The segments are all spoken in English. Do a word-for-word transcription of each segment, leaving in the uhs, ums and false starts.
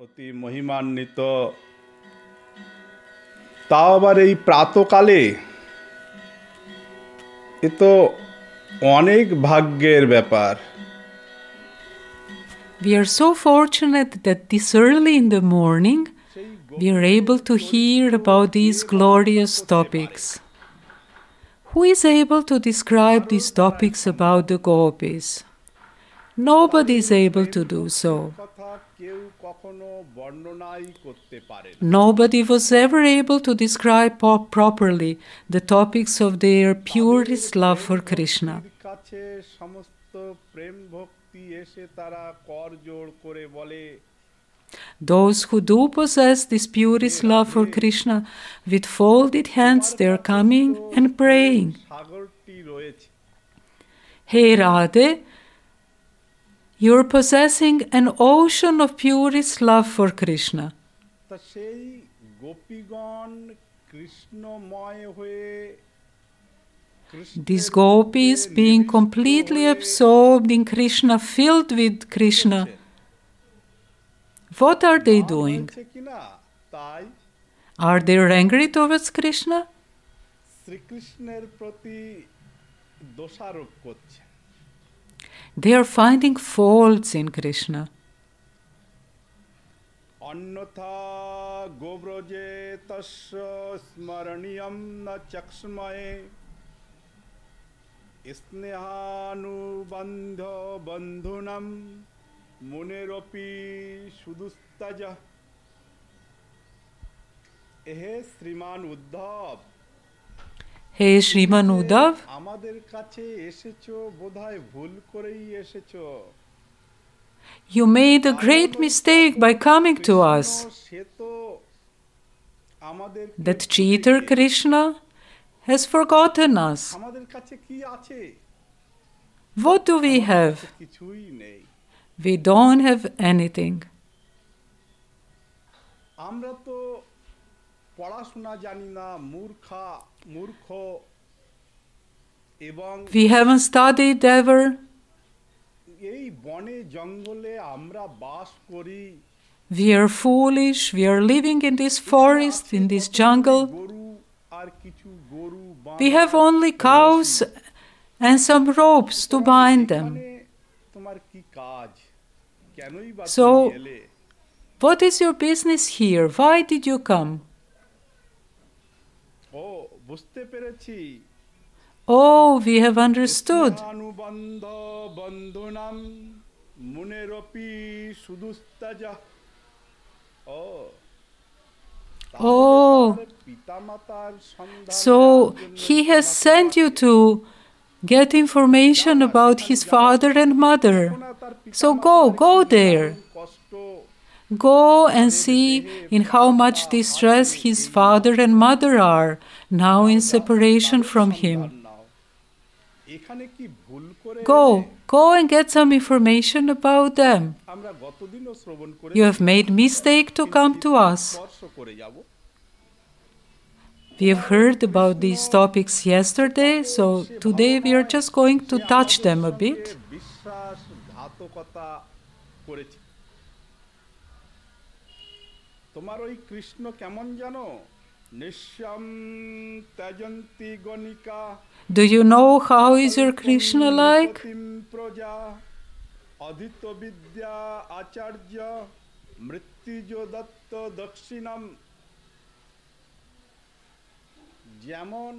অতি মহিমান্বিত তাও আবার এই প্রাতকালে এ তো অনেক ভাগ্যের ব্যাপার We are so fortunate that this early in the morning we are able to hear about these glorious topics. Who is able to describe these topics about the gopis? Nobody is able to do so. Nobody was ever able to describe properly the topics of their purest love for Krishna. Those who do possess this purest love for Krishna, with folded hands they are coming and praying. Hey Radhe, you are possessing an ocean of purest love for Krishna. These gopis, being completely absorbed in Krishna, filled with Krishna, what are they doing? Are they angry towards Krishna? They are finding faults in Krishna. Annatha gobroje tasya smaraniyam na chaksmaye snehanu bandha bandhunam muneropi sudustaja ehe Sriman Uddhav. Hey Sriman Uddhav, আমাদের কাছে এসেছো বোধহয় ভুল করেই এসেছো you made a great mistake by coming to us. That cheater Krishna has forgotten us. What do we have? We don't have anything. We haven't studied ever. We are foolish. We are living in this forest, in this jungle. We have only cows and some ropes to bind them. So, what is your business here? Why did you come? Oh, we have understood. Oh, so he has sent you to get information about his father and mother. So go, go there. Go and see in how much distress his father and mother are now in separation from him. Go, go and get some information about them. You have made mistake to come to us. We have heard about these topics yesterday, so today we are just going to touch them a bit. তোমার ওই কৃষ্ণ কেমন জানো নিশ্যাম ত্যাজন্তি গণিকা Do you know how is your Krishna like? প্রজা অধিত বিদ্যা আচার্য মৃত্যুজ দত্ত দক্ষিণাম যেমন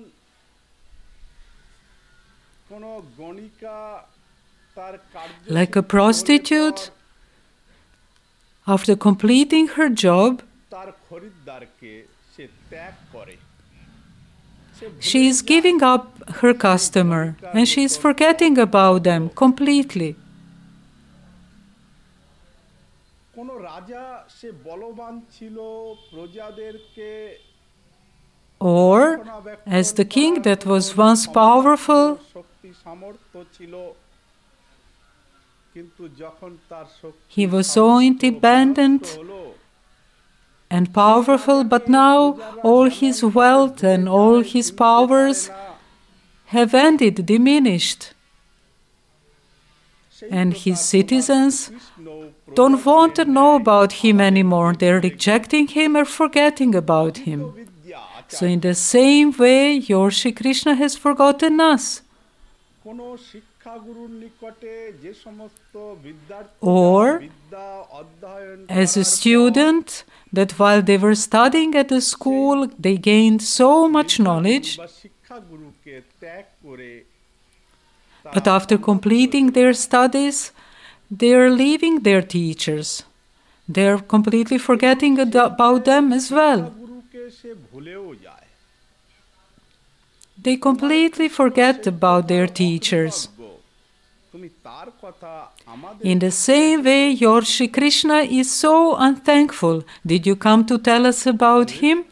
কোন গণিকা তার কার্য Like a prostitute, after completing her job, she is giving up her customer and she is forgetting about them completely. Or, as the king that was once powerful, he was so independent and powerful, but now all his wealth and all his powers have ended, diminished. And his citizens don't want to know about him anymore. They're rejecting him or forgetting about him. So in the same way, your Shri Krishna has forgotten us. Or, as a student, that while they were studying at the school, they gained so much knowledge, but after completing their studies, they are leaving their teachers. They are completely forgetting about them as well. They completely forget about their teachers. In the same way, your Shri Krishna is so unthankful. Did you come to tell us about him?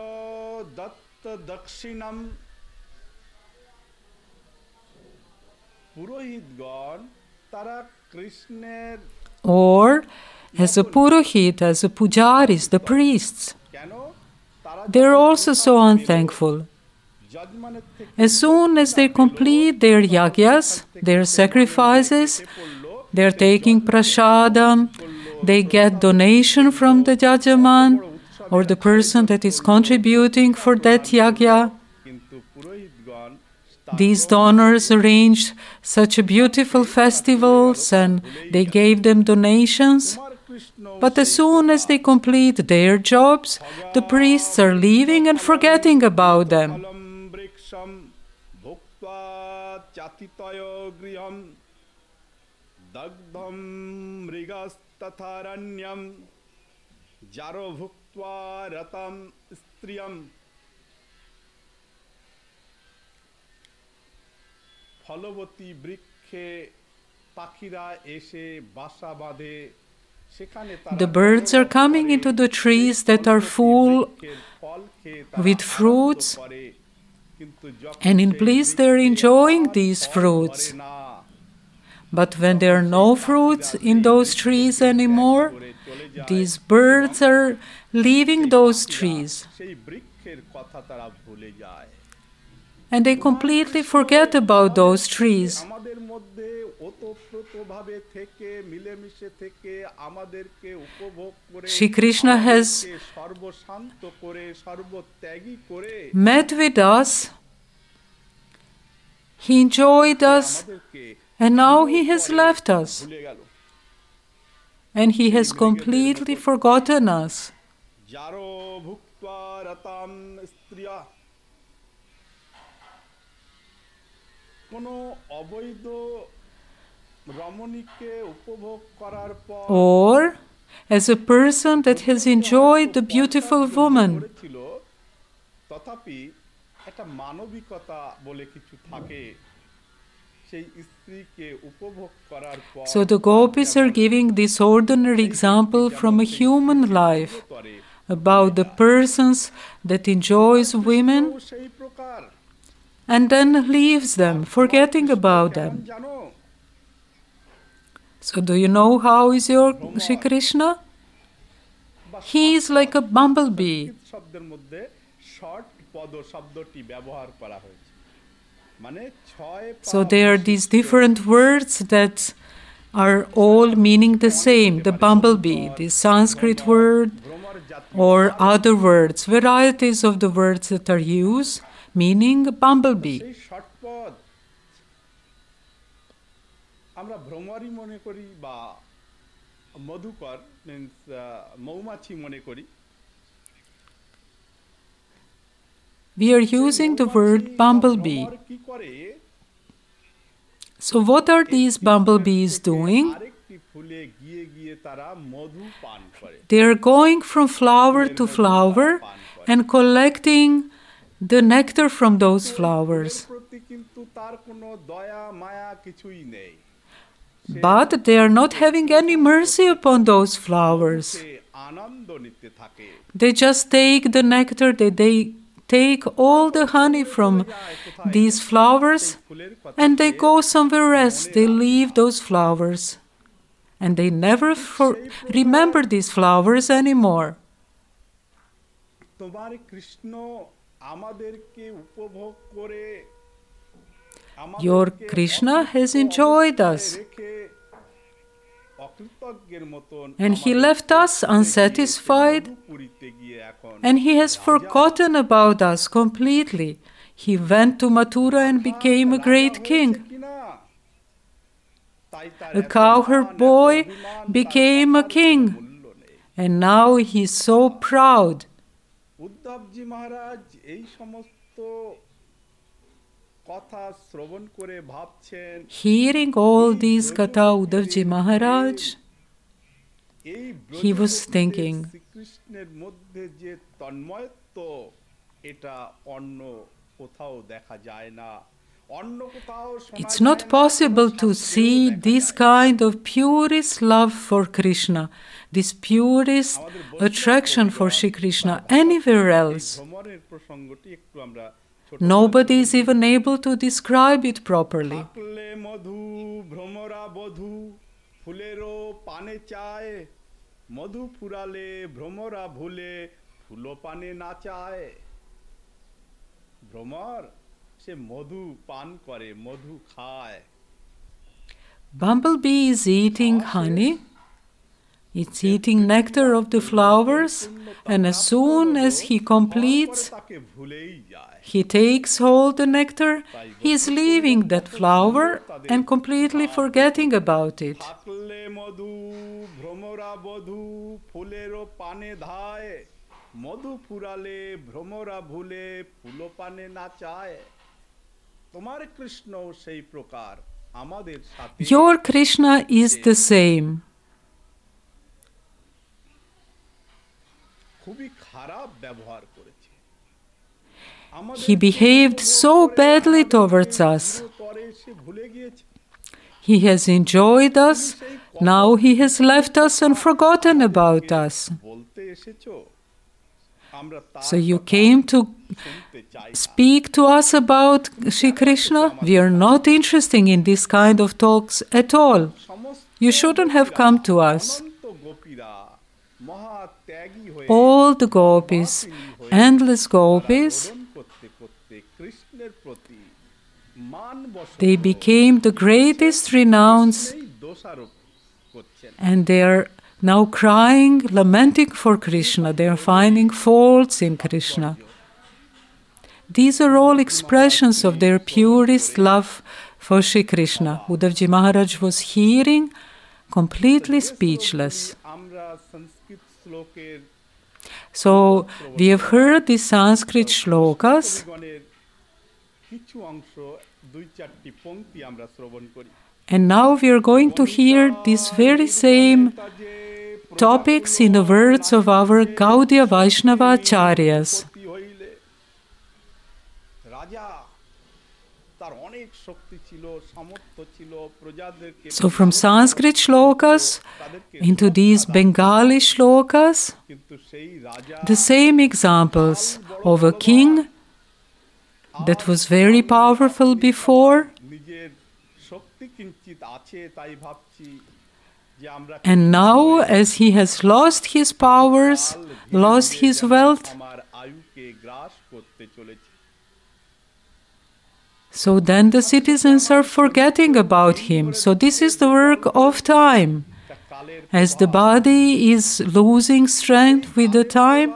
Or as a Purohit, as a Pujaris, the priests, they're also so unthankful. As soon as they complete their yagyas, their sacrifices, they're taking prasadam, they get donation from the jajaman or the person that is contributing for that yagya. These donors arranged such a beautiful festivals and they gave them donations. But as soon as they complete their jobs, the priests are leaving and forgetting about them. The birds are coming into the trees that are full with fruits, and in bliss they are enjoying these fruits. But when there are no fruits in those trees anymore, these birds are leaving those trees. And they completely forget about those trees. Shri Krishna has met with us, he enjoyed us, and now he has left us. And he has completely forgotten us. Or as a person that has enjoyed the beautiful woman, so the gopis are giving this ordinary example from a human life about the persons that enjoys women and then leaves them, forgetting about them. So do you know how is your Shri Krishna? He is like a bumblebee. So there are these different words that are all meaning the same. The bumblebee, the Sanskrit word, or other words, varieties of the words that are used, meaning bumblebee. আমরা ভ্রমরই মনে করি বা মধুকর means মৌমাছি মনে করি. We are using the word bumblebee. So what are these bumblebees doing? They are going from flower to flower and collecting the nectar from those flowers. But they are not having any mercy upon those flowers. They just take the nectar, they, they take all the honey from these flowers and they go somewhere else. They leave those flowers and they never for, remember these flowers anymore. Your Krishna has enjoyed us. And he left us unsatisfied, and he has forgotten about us completely. He went to Mathura and became a great king. A cowherd boy became a king, and now he's so proud. Hearing all these katha, Uddhavji Maharaj, he was thinking, it's not possible to see this kind of purest love for Krishna, this purest attraction for Shri Krishna anywhere else. Nobody is even able to describe it properly. Bumblebee is eating honey. It's eating nectar of the flowers, and as soon as he completes, he takes all the nectar, he is leaving that flower and completely forgetting about it. Your Krishna is the same. He behaved so badly towards us. He has enjoyed us, now he has left us and forgotten about us. So you came to speak to us about Shri Krishna? We are not interested in this kind of talks at all. You shouldn't have come to us. All the gopis, endless gopis, they became the greatest renouns, and they are now crying, lamenting for Krishna. They are finding faults in Krishna. These are all expressions of their purest love for Shri Krishna. Uddhavji Maharaj was hearing, completely speechless. So, we have heard the Sanskrit shlokas, and now we are going to hear these very same topics in the words of our Gaudiya Vaishnava Acharyas. So from Sanskrit shlokas into these Bengali shlokas, the same examples of a king that was very powerful before, and now as he has lost his powers, lost his wealth, so then the citizens are forgetting about him. So this is the work of time. As the body is losing strength with the time,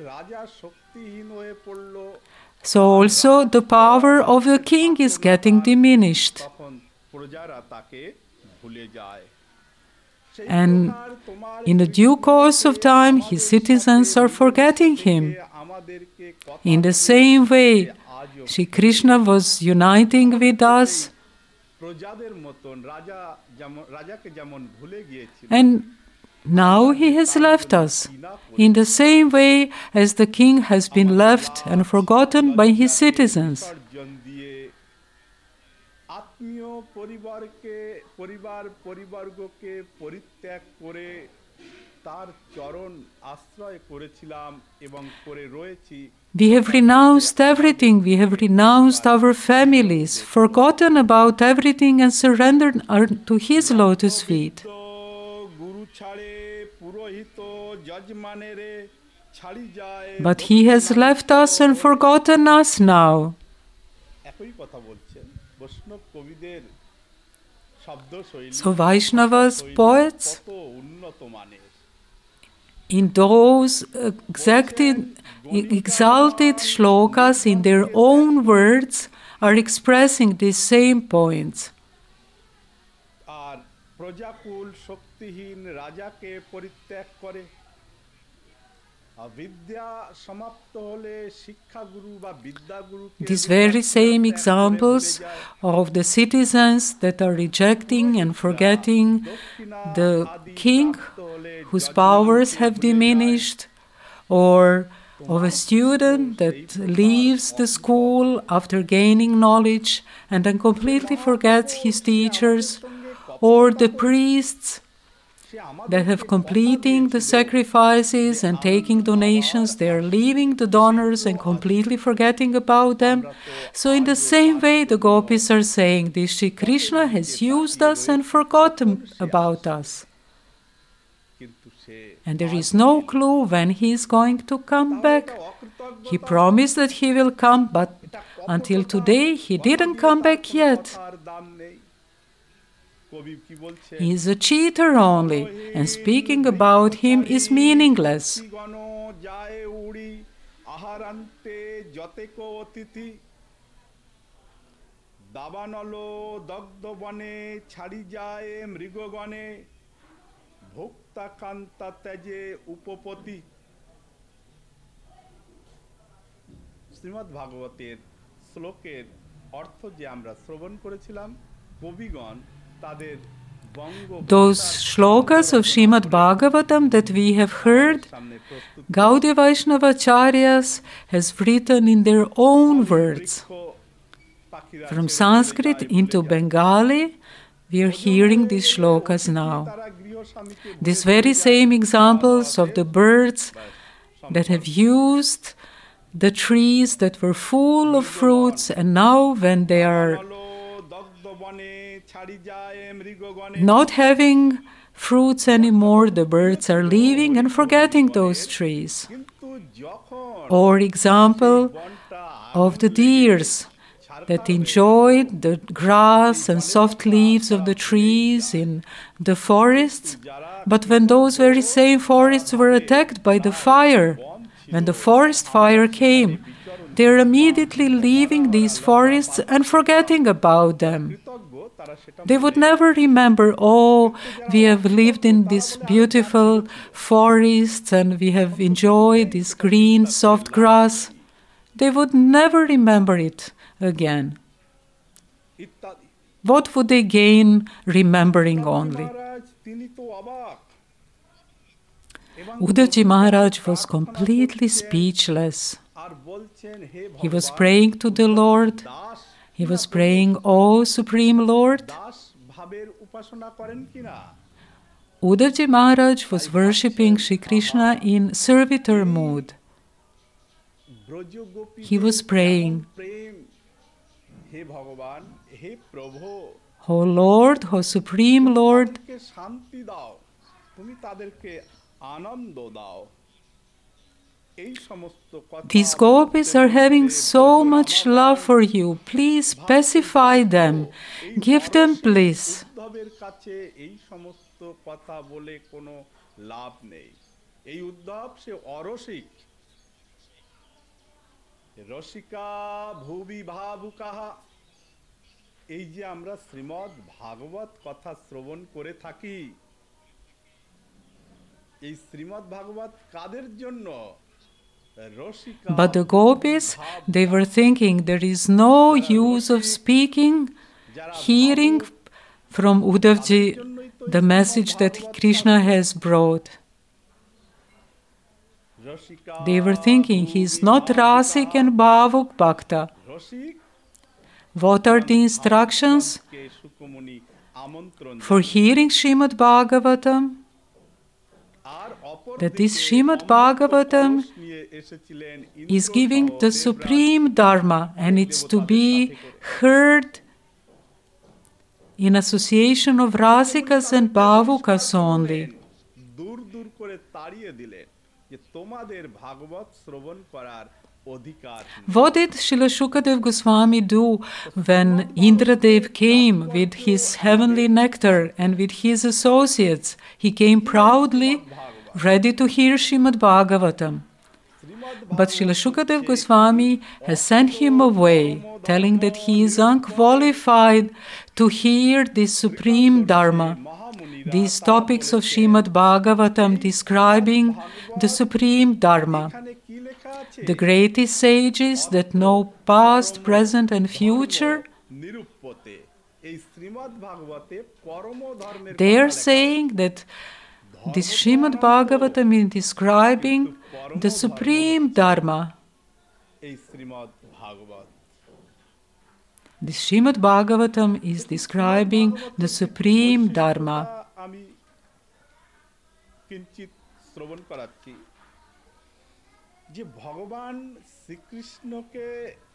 so also the power of the king is getting diminished. And in the due course of time, his citizens are forgetting him. In the same way, Shri Krishna was uniting with us, and now he has left us, in the same way as the king has been left and forgotten by his citizens. We have renounced everything, we have renounced our families, forgotten about everything and surrendered our, to his lotus feet. But he has left us and forgotten us now. So Vaishnavas, poets, in those exacted, exalted shlokas in their own words are expressing these same points. These very same examples of the citizens that are rejecting and forgetting the king whose powers have diminished, or of a student that leaves the school after gaining knowledge and then completely forgets his teachers, or the priests that have completing the sacrifices and taking donations, they are leaving the donors and completely forgetting about them. So in the same way, the gopis are saying this Shri Krishna has used us and forgotten about us. And there is no clue when he is going to come back. He promised that he will come, but until today he didn't come back yet. He is a cheater only, and speaking about him is meaningless. Shrimad ভাগবতের শ্লোকের অর্থ যে আমরা শ্রবণ করেছিলাম, কবিগণ তাদের Those shlokas of Srimad Bhagavatam that we have heard, Gaudiya Vaishnava Acharyas has written in their own words. From Sanskrit into Bengali, we are hearing these shlokas now. These very same examples of the birds that have used the trees that were full of fruits, and now when they are not having fruits anymore, the birds are leaving and forgetting those trees. Or example of the deers that enjoyed the grass and soft leaves of the trees in the forests, but when those very same forests were attacked by the fire, when the forest fire came, they are immediately leaving these forests and forgetting about them. They would never remember, oh, we have lived in this beautiful forest and we have enjoyed this green, soft grass. They would never remember it again. What would they gain remembering only? Uddhavji Maharaj was completely speechless. He was praying to the Lord. He was praying, "Oh Supreme Lord." Uddhavji Maharaj was worshipping Shri Krishna in servitor mood. He was praying, "Oh Lord, oh Supreme Lord, these gopis are having so much love for you. Please pacify them. Give them bliss." এই যে আমরা শ্রীমদ্ ভাগবত কথা শ্রবণ করে থাকি, এই শ্রীমদ্ ভাগবত কাদের জন্য? But the gopis, they were thinking there is no use of speaking, hearing from Uddhavji the message that Krishna has brought. They were thinking he is not Rasik and Bhavuk Bhakta. What are the instructions for hearing Srimad Bhagavatam? That this Srimad Bhagavatam is giving the supreme dharma, and it's to be heard in association of Rasikas and Bhavukas only. অধিকার নেই। What did Srila Shukadev Goswami do when Indradev came with his heavenly nectar and with his associates? He came proudly, ready to hear Srimad Bhagavatam. But Srila Shukadev Goswami has sent him away, telling that he is unqualified to hear this supreme dharma, these topics of Srimad Bhagavatam describing the supreme dharma. The greatest sages that know past, present and future, they are saying that this Srimad Bhagavatam is describing the supreme dharma. This Srimad Bhagavatam is describing the supreme dharma. আমি কিঞ্চিত শ্রবণ করাচ্ছি যে ভগবান শ্রীকৃষ্ণকে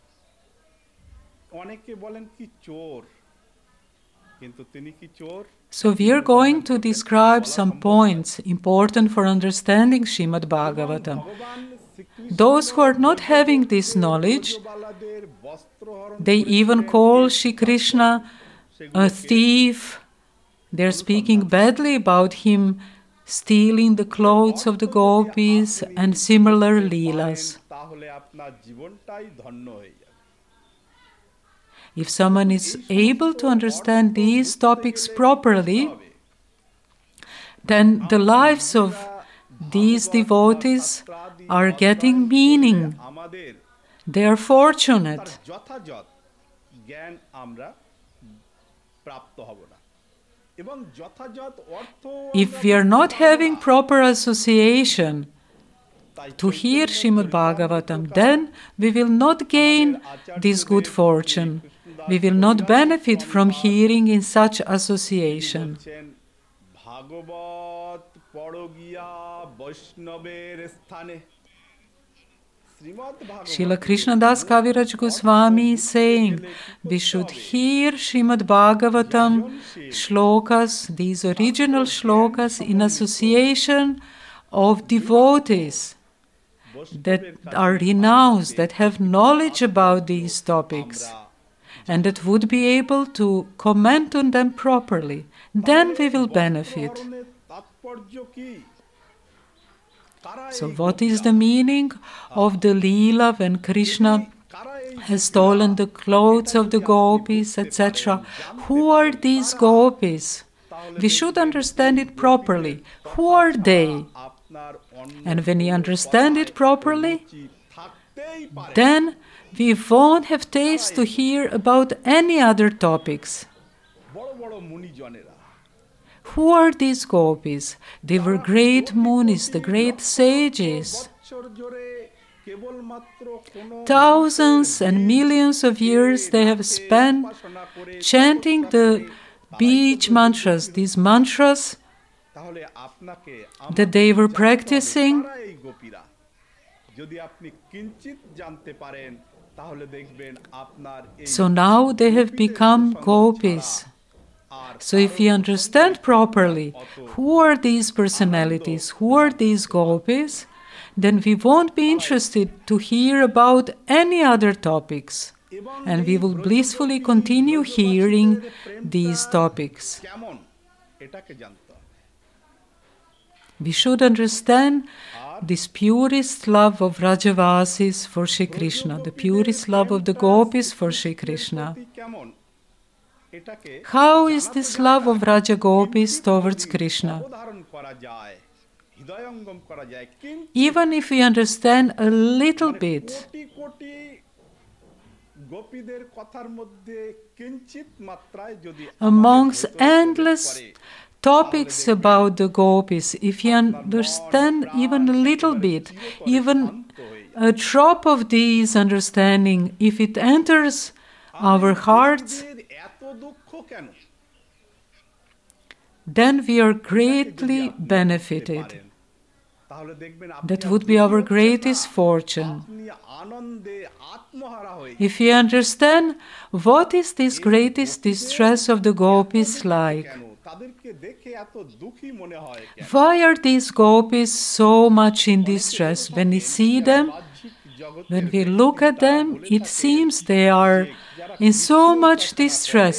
অনেকে বলেন কি চোর, কিন্তু তিনি কি চোর? So we are going to describe some points important for understanding Srimad Bhagavatam. Those who are not having this knowledge, they even call Shri Krishna a thief. They're speaking badly about him stealing the clothes of the gopis and similar leelas. If someone is able to understand these topics properly, then the lives of these devotees are getting meaning. They are fortunate. If we are not having proper association to hear Srimad Bhagavatam, then we will not gain this good fortune. We will not benefit from hearing in such association. Srila Krishnadas Kaviraj Goswami is saying we should hear Srimad Bhagavatam shlokas, these original shlokas, in association of devotees that are renounced, that have knowledge about these topics, and that would be able to comment on them properly. Then we will benefit. So what is the meaning of the Leela when Krishna has stolen the clothes of the gopis, et cetera? Who are these gopis? We should understand it properly. Who are they? And when we understand it properly, then we won't have taste to hear about any other topics. Who are these gopis? They were great munis, the great sages. Thousands and millions of years they have spent chanting the beach mantras, these mantras that they were practicing. So now they have become gopis. So if we understand properly who are these personalities, who are these gopis, then we won't be interested to hear about any other topics. And we will blissfully continue hearing these topics. We should understand this purest love of Rajavasis for Shri Krishna, the purest love of the gopis for Shri Krishna. How is this love of Raja Gopis towards Krishna? Even if we understand a little bit, amongst endless topics about the gopis, if we understand even a little bit, even a drop of this understanding, if it enters our hearts, then we are greatly benefited. That would be our greatest fortune. If we understand what is this greatest distress of the gopis like, why are these gopis so much in distress? When we see them, When we look at them, it seems they are in so much distress.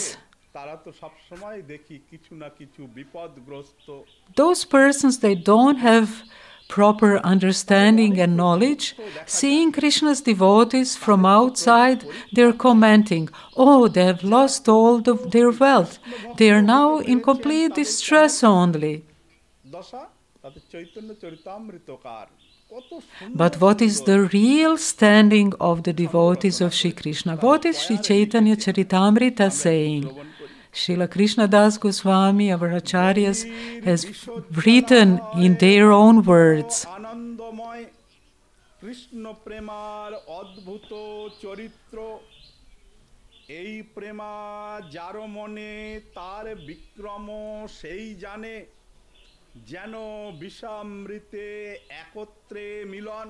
Those persons, they don't have proper understanding and knowledge. Seeing Krishna's devotees from outside, they're commenting, oh, they have lost all the, their wealth. They are now in complete distress only. But what is the real standing of the devotees of Shri Krishna? What is Shri Chaitanya Charitamrita saying? Srila Krishnadas Goswami, our acharyas, has written in their own words. Krishna প্রেমার অদ্ভুত চরিত্র এই প্রেমা যার মনে তার বিক্রম সেই জানে যেন বিষামৃতে একত্রে মিলন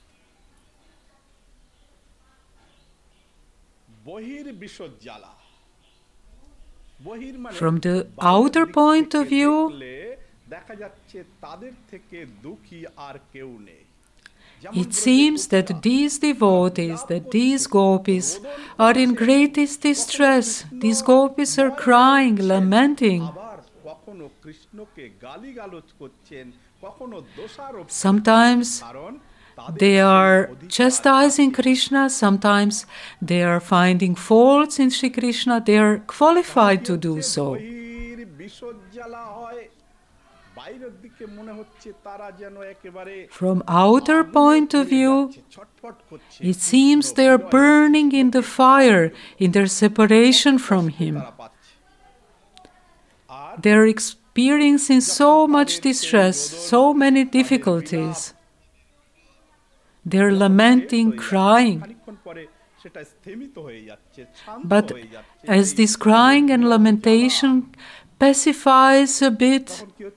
বহির বিষজ্বালা. From the outer point of view, it seems that these devotees, that these gopis, are in greatest distress. These gopis are crying, lamenting. Sometimes they are chastising Krishna, sometimes they are finding faults in Shri Krishna. They are qualified to do so. From outer point of view, it seems they are burning in the fire in their separation from Him. They are experiencing so much distress, so many difficulties. They are lamenting, crying. But as this crying and lamentation pacifies a bit,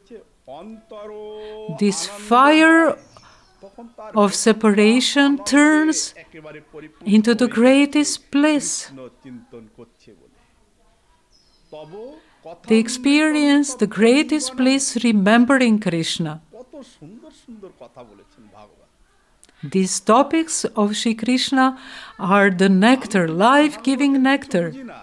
this fire of separation turns into the greatest bliss. They experience the greatest bliss remembering Krishna. These topics of Shri Krishna are the nectar, life-giving nectar.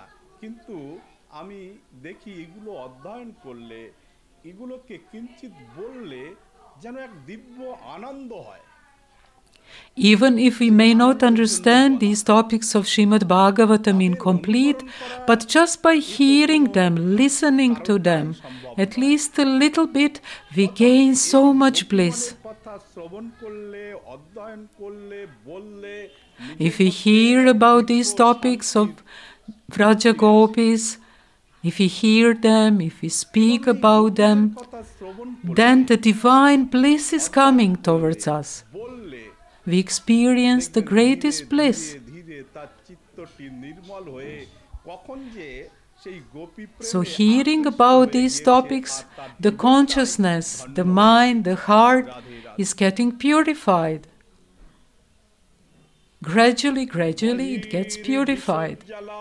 Even if we may not understand these topics of Srimad Bhagavatam in complete, but just by hearing them, listening to them, at least a little bit, we gain so much bliss. If we hear about these topics of Vraja Gopis, if we hear them, if we speak about them, then the divine bliss is coming towards us. We experience the greatest bliss. So hearing about these topics, the consciousness, the mind, the heart is getting purified. Gradually, gradually it gets purified.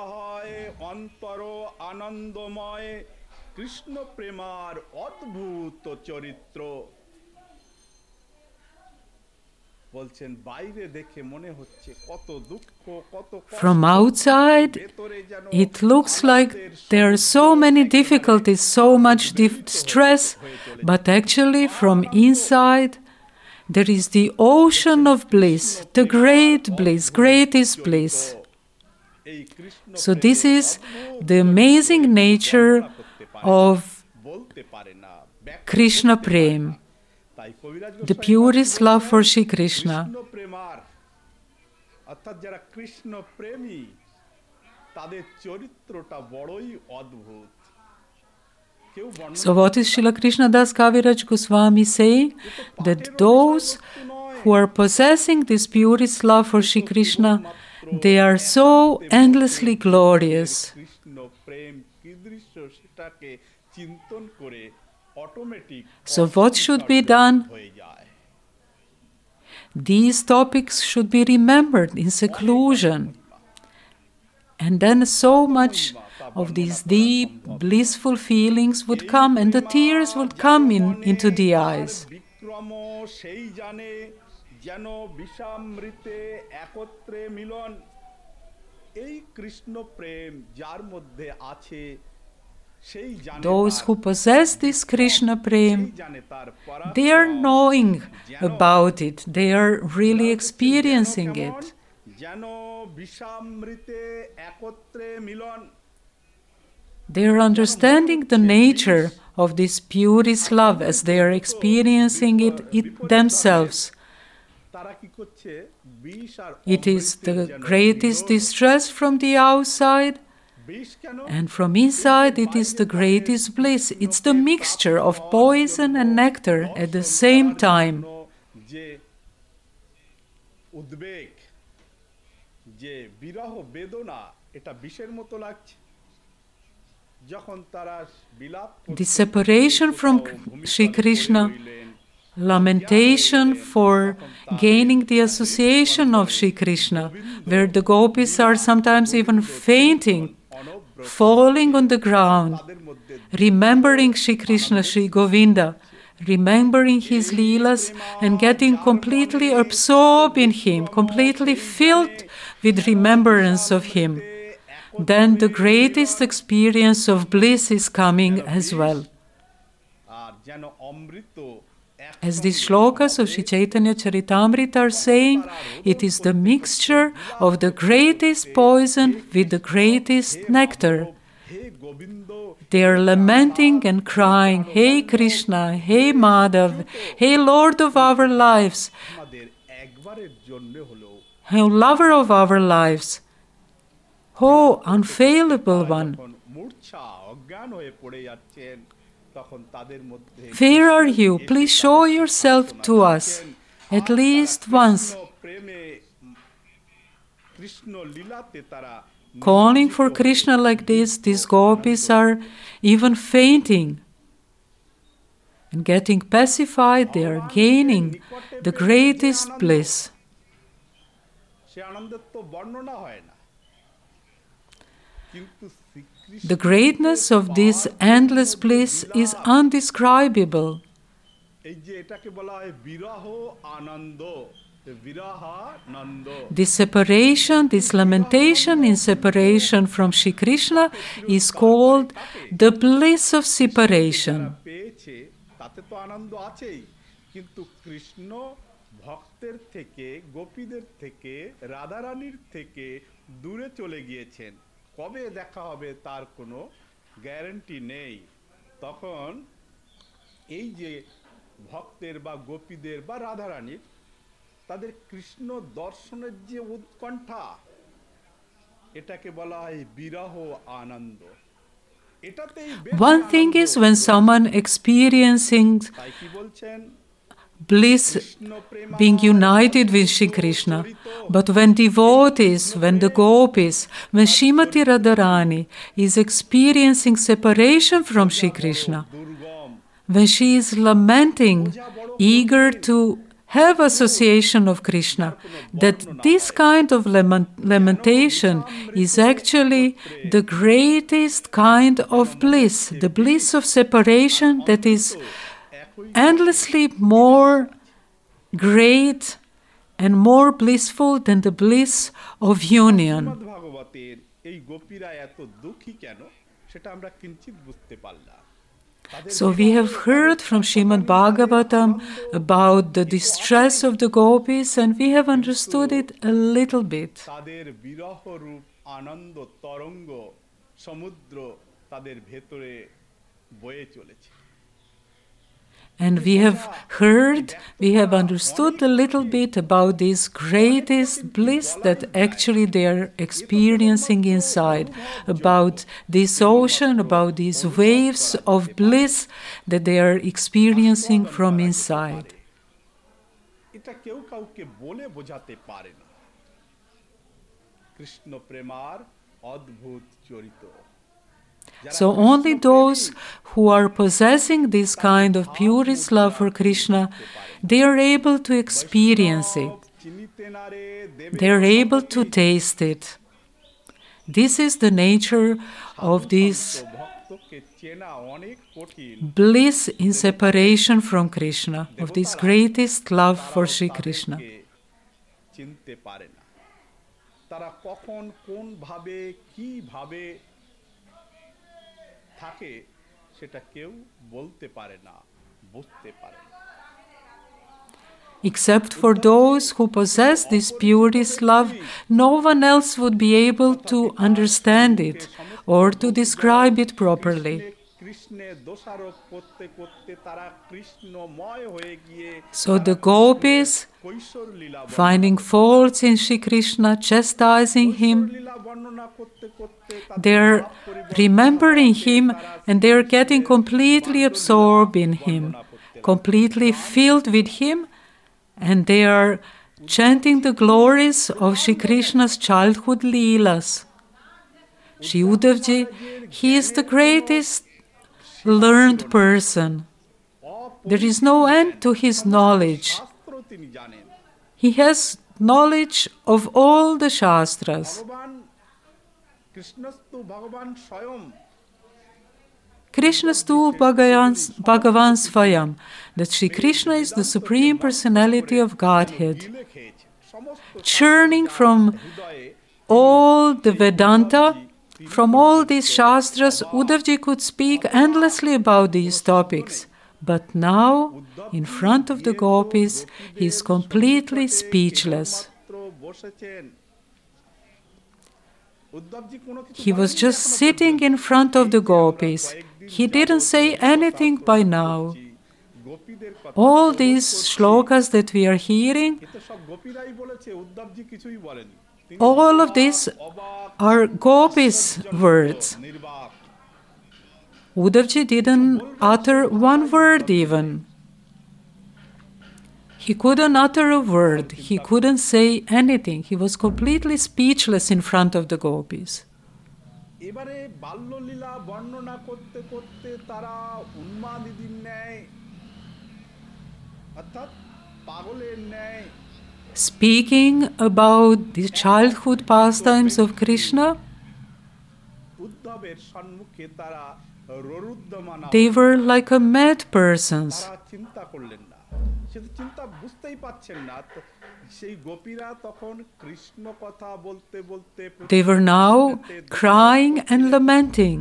From outside, it looks like there are so many difficulties, so much dif- stress, but actually from inside, there is the ocean of bliss, the great bliss, greatest bliss. So this is the amazing nature of Krishna Prem, the purest love for Shri Krishna. So what is Srila Krishnadas Kaviraj Goswami saying? That those who are possessing this purest love for Shri Krishna, they are so endlessly glorious. So what should be done? These topics should be remembered in seclusion. And then so much of these deep, blissful feelings would come and the tears would come in, into the eyes. যেন বিষামৃতে একত্রে মিলন। এই কৃষ্ণ প্রেম যার মধ্যে আছে, সেই জানে those তার who possess this Krishna সেই Prem, জানে তার they are পরাক্রম। knowing যেন about it. They are really বলা হচ্ছে, experiencing যেন কেমন? it. যেন বিষামৃতে একত্রে মিলন। They are understanding the nature of this purest love as they are experiencing it, it themselves. তারা কি করছে? বিষ আর It is অমৃতের the যেন greatest Milan. distress from the outside, বিষ কেন? and from inside it is the greatest bliss. It's the mixture of poison and nectar at the same time. যে উদ্বেগ, যে বিরহ বেদনা, এটা বিষের মতো লাগছে। যখন তারা বিলাপ করতে The separation from Sri Krishna, lamentation for gaining the association of Sri Krishna, where the gopis are sometimes even fainting, falling on the ground, remembering Sri Krishna, Sri Govinda, remembering his leelas and getting completely absorbed in him, completely filled with remembrance of him, then the greatest experience of bliss is coming as well. As these shlokas of Sri Chaitanya Charitamrita are saying, it is the mixture of the greatest poison with the greatest nectar. They are lamenting and crying, Hey Krishna, Hey Madhav, Hey Lord of our lives, Hey Lover of our lives, Oh unfailable one. Where are you? Please show yourself to us, at least once. Calling for Krishna like this, these gopis are even fainting and getting pacified. They are gaining the greatest bliss. The greatness of this endless bliss is undescribable. This separation, this lamentation in separation from Sri Krishna is called the bliss of separation. ভক্তের থেকে, গোপীদের থেকে, রাধারানীর থেকে দূরে চলে গিয়েছেন। কবে দেখা হবে তার কোনো গ্যারান্টি নেই। তখন এই যে ভক্তের বা গোপীদের বা রাধারানীর, তাদের কৃষ্ণ দর্শনের যে উৎকণ্ঠা, এটাকে বলা হয় বিরহ আনন্দ। One thing is when someone experiencing bliss, being united with Sri Krishna. But when devotees, when the gopis, when Srimati Radharani is experiencing separation from Sri Krishna, when she is lamenting, eager to have association of Krishna, that this kind of lament- lamentation is actually the greatest kind of bliss, the bliss of separation that is endlessly more great and more blissful than the bliss of union. So we have heard from Srimad Bhagavatam about the distress of the gopis, and we have understood it a little bit. And we have heard, we have understood a little bit about this greatest bliss that actually they are experiencing inside, about this ocean, about these waves of bliss that they are experiencing from inside. So only those who are possessing this kind of purest love for Krishna, they are able to experience it. They are able to taste it. This is the nature of this bliss in separation from Krishna, of this greatest love for Sri Krishna. চিনতে পারে না, তারা কখন কোন ভাবে কি ভাবে থাকে সেটা কেউ বলতে পারে না, বুঝতে পারে না। Except for those who possess this purest love, no one else would be able to understand it or to describe it properly. So the gopis, finding faults in Shri Krishna, chastising him, they're remembering him and they're getting completely absorbed in him, completely filled with him, and they are chanting the glories of Shri Krishna's childhood leelas. Shri Uddhavji, he is the greatest learned person. There is no end to his knowledge. He has knowledge of all the Shastras. Krishnastu Bhagavan Svayam, that Shri Krishna is the Supreme Personality of Godhead. Churning from all the Vedanta, from all these Shastras, Uddhavji could speak endlessly about these topics. But now, in front of the gopis, he is completely speechless. He was just sitting in front of the gopis. He didn't say anything by now. All these shlokas that we are hearing, all of these are gopis' words. Uddhavji didn't utter one word even. He couldn't utter a word. He couldn't say anything. He was completely speechless in front of the gopis. Speaking about the childhood pastimes of Krishna, they were like a mad persons. They were now crying and lamenting.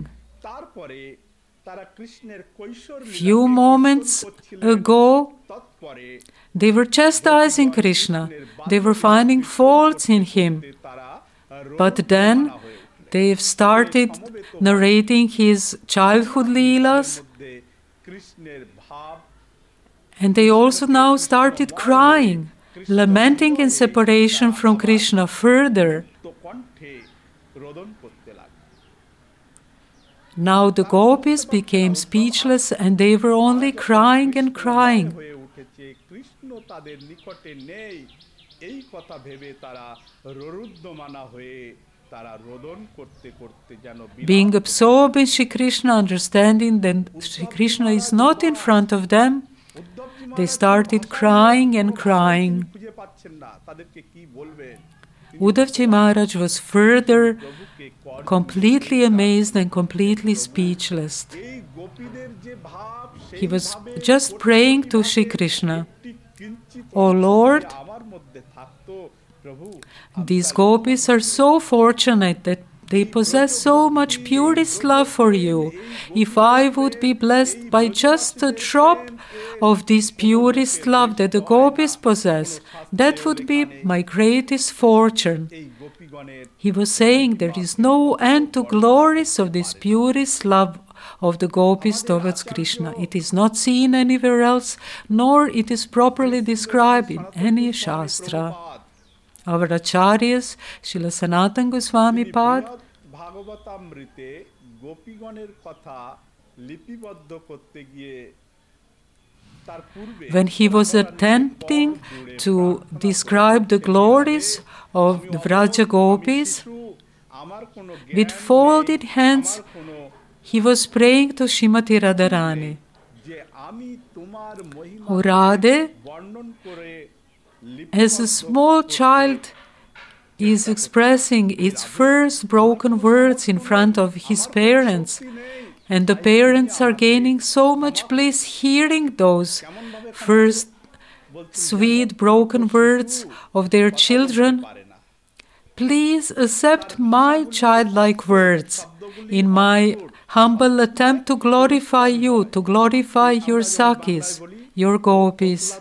Few moments ago, they were chastising Krishna. They were finding faults in him. But then they've started narrating his childhood leelas. And they also now started crying, lamenting in separation from Krishna further. Now the gopis became speechless and they were only crying and crying. Being absorbed in Shri Krishna, understanding that Shri Krishna is not in front of them, they started crying and crying. Uddhavji Maharaj was further completely amazed and completely speechless. He was just praying to Shri Krishna, "O Lord, these gopis are so fortunate that they possess so much purest love for you. If I would be blessed by just a drop of this purest love that the gopis possess, that would be my greatest fortune." He was saying there is no end to glories of this purest love of the gopis towards Krishna. It is not seen anywhere else, nor it is properly described in any shastra. Our acharyas, Srila Sanatana Goswami Pad, when he was attempting to describe the glories of the Vraja gopis, with folded hands, he was praying to Srimati Radharani. "O Radhe, as a small child is expressing its first broken words in front of his parents, And the parents are gaining so much bliss hearing those first sweet broken words of their children. Please accept my childlike words in my humble attempt to glorify you, to glorify your Sakis, your Gopis.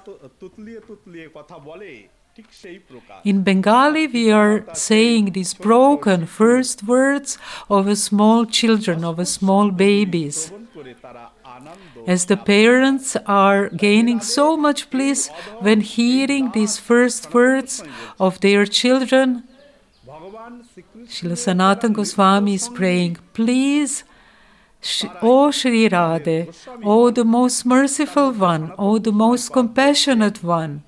In Bengali, we are saying these broken first words of a small children, of a small babies. As the parents are gaining so much bliss when hearing these first words of their children, Srila Sanatana Goswami is praying, please, O Shri Radhe, O the most merciful one, O the most compassionate one,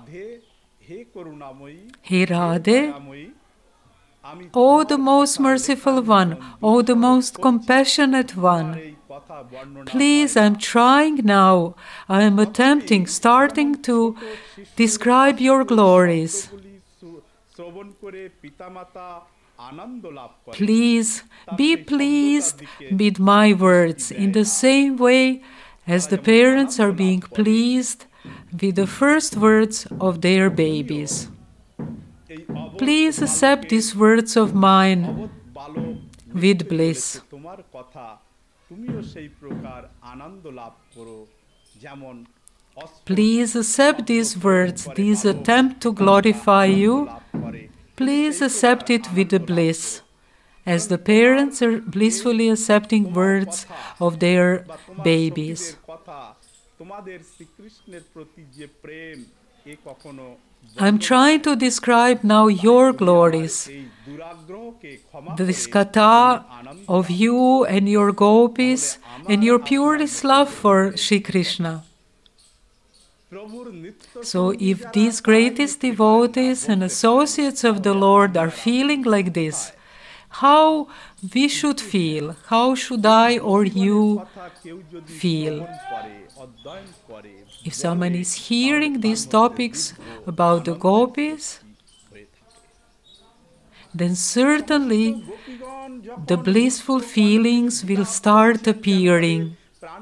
He Radhe, O the most merciful one, O the most compassionate one, please, I'm trying now, I am attempting, starting to describe your glories. Please be pleased with my words in the same way as the parents are being pleased with the first words of their babies. Please accept these words of mine with bliss. Please accept these words, these attempt to glorify you. Please accept it with the bliss, as the parents are blissfully accepting words of their babies. I'm trying to describe now your glories, this katha of you and your gopis and your purest love for Shri Krishna. So if these greatest devotees and associates of the Lord are feeling like this, how we should feel, how should I or you feel? If someone is hearing these topics about the gopis, then certainly the blissful feelings will start appearing.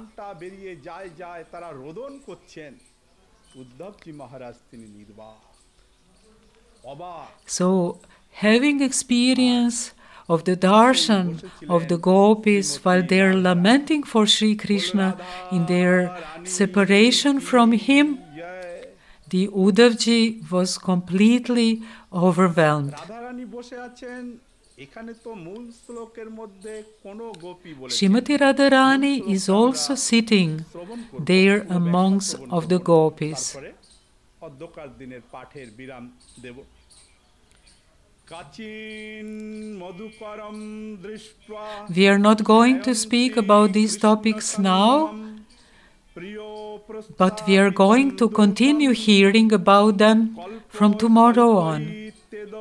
So, having experience of the darshan of the gopis while they are lamenting for Sri Krishna in their separation from him, the Uddhavji was completely overwhelmed. Srimati Radharani is also sitting there amongst of the gopis. We are not going to speak about these topics now, but we are going to continue hearing about them from tomorrow on.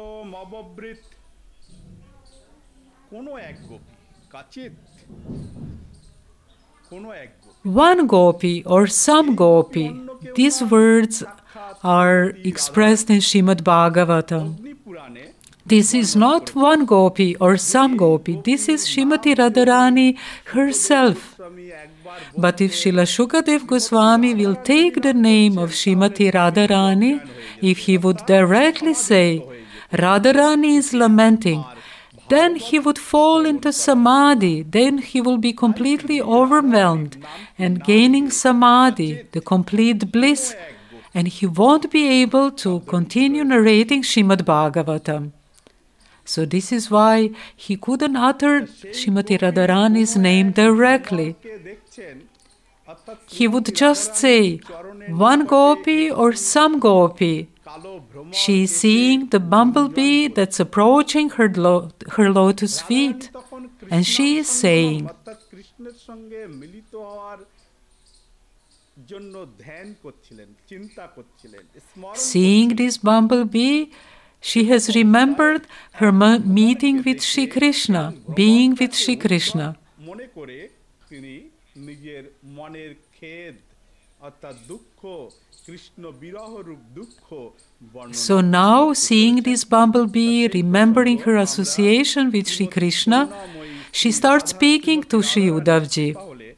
One gopi or some gopi, these words are expressed in Srimad Bhagavatam. This is not one gopi or some gopi, this is Srimati Radharani herself. But if Srila Shukadev Goswami will take the name of Srimati Radharani, if he would directly say, Radharani is lamenting, then he would fall into samadhi, then he will be completely overwhelmed and gaining samadhi, the complete bliss, and he won't be able to continue narrating Srimad Bhagavatam. So this is why he couldn't utter Srimati Radharani's name directly. He would just say, one gopi or some gopi. She is seeing the bumblebee that's approaching her, lo- her lotus feet. And she is saying, seeing this bumblebee, she has remembered her ma- meeting with Shri Krishna, being with Shri Krishna. So now, seeing this bumblebee, remembering her association with Shri Krishna, she starts speaking to Sri Uddhavji.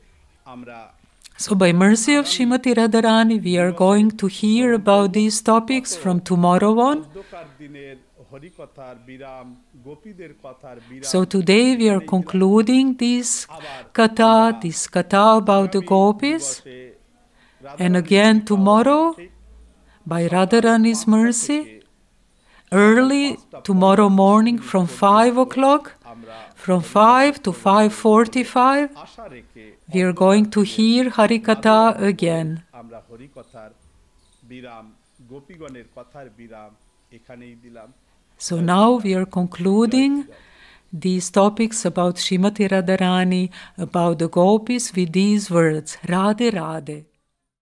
So by mercy of Srimati Radharani, we are going to hear about these topics from tomorrow on. So today we are concluding this katha, this katha about the gopis. And again tomorrow, by Radharani's mercy, early tomorrow morning from five o'clock, from five to five forty-five, we are going to hear Harikatha again. So now we are concluding these topics about Srimati Radharani, about the gopis with these words, Radhe Radhe.